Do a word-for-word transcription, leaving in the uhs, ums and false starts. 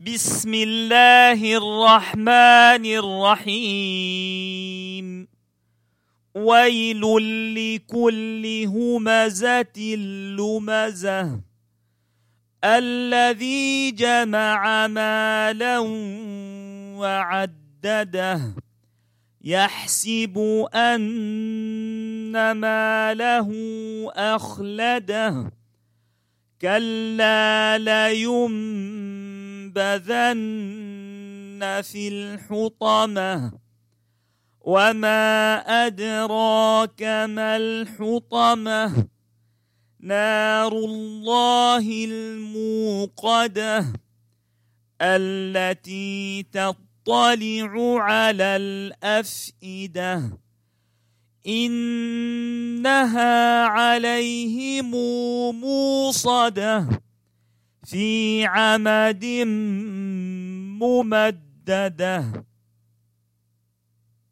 بسم الله الرحمن الرحيم. ويل لكل همزة لمزة الذي جمع مالا وعدده يحسب أن ماله أخلده كلا لينبذن في الحطمة وما أدراك ما الحطمة نار الله الموقدة التي تطلع على الأفئدة إنها عليهم موصدة في عمد ممددة.